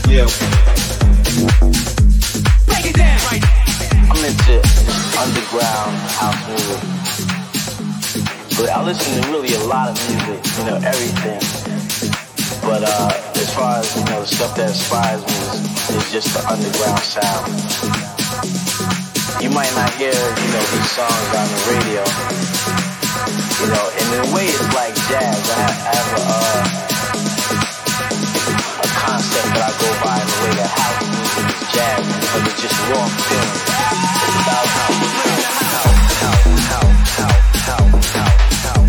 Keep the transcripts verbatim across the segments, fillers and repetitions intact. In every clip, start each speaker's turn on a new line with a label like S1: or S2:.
S1: Yeah. Break it down. Right. I'm into underground house music, but I listen to really a lot of music, you know, everything. But uh, as far as, you know, the stuff that inspires me is, is just the underground sound. You might not hear, you know, these songs on the radio, you know, and in a way it's like jazz. I have, I have a, uh, a concept that I go by in the way that house music is jazz, because it's just raw feeling. It's about how, how, how, how, how, how, how, how,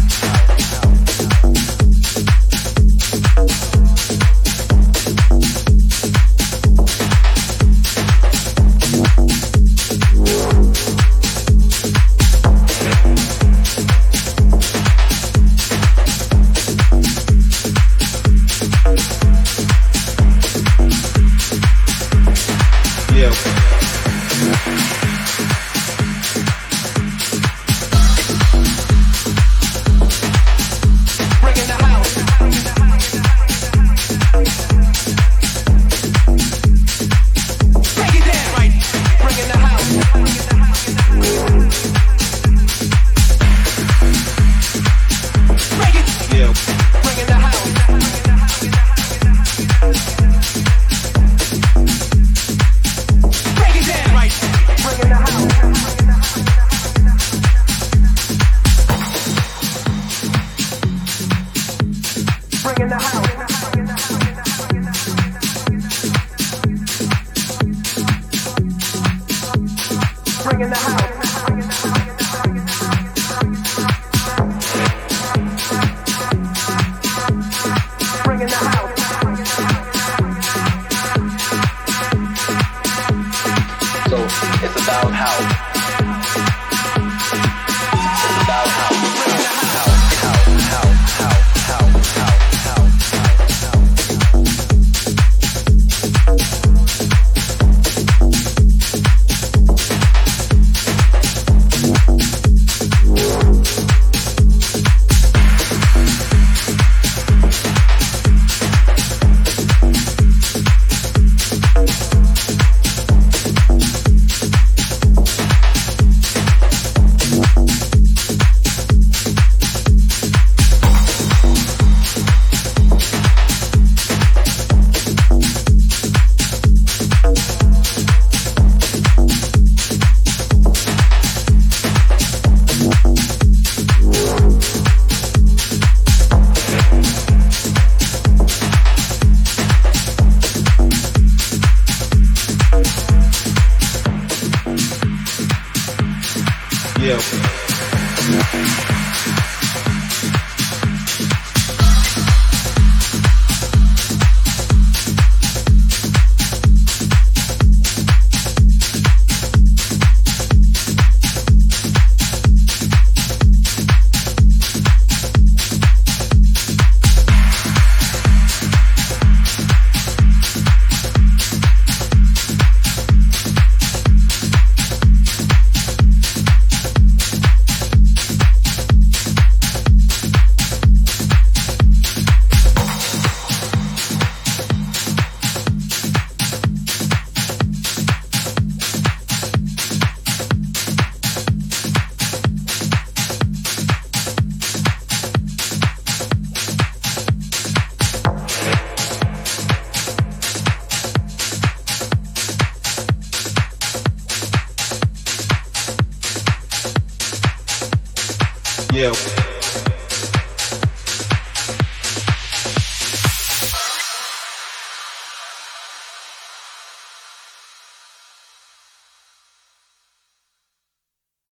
S1: yeah.